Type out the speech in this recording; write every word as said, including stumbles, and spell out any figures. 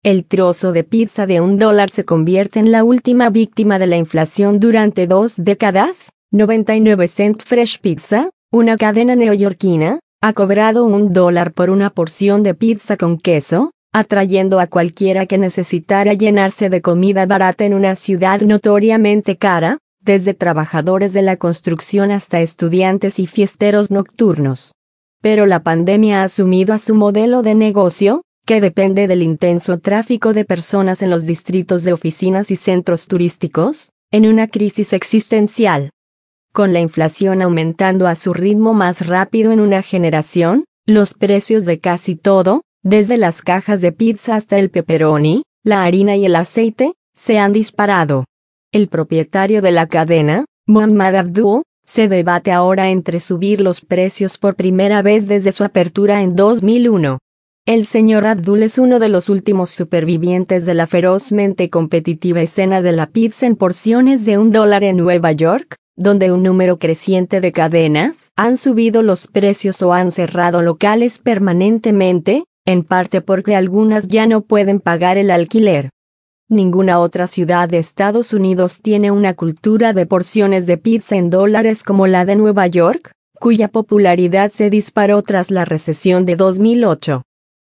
el trozo de pizza de un dólar se convierte en la última víctima de la inflación durante dos décadas. noventa y nueve Cent Fresh Pizza, una cadena neoyorquina, ha cobrado un dólar por una porción de pizza con queso, atrayendo a cualquiera que necesitara llenarse de comida barata en una ciudad notoriamente cara, desde trabajadores de la construcción hasta estudiantes y fiesteros nocturnos. Pero la pandemia ha sumido a su modelo de negocio, que depende del intenso tráfico de personas en los distritos de oficinas y centros turísticos, en una crisis existencial. Con la inflación aumentando a su ritmo más rápido en una generación, los precios de casi todo, desde las cajas de pizza hasta el pepperoni, la harina y el aceite, se han disparado. El propietario de la cadena, Mohammad Abdul, se debate ahora entre subir los precios por primera vez desde su apertura en dos mil uno. El señor Abdul es uno de los últimos supervivientes de la ferozmente competitiva escena de la pizza en porciones de un dólar en Nueva York, donde un número creciente de cadenas han subido los precios o han cerrado locales permanentemente, en parte porque algunas ya no pueden pagar el alquiler. Ninguna otra ciudad de Estados Unidos tiene una cultura de porciones de pizza en dólares como la de Nueva York, cuya popularidad se disparó tras la recesión de dos mil ocho.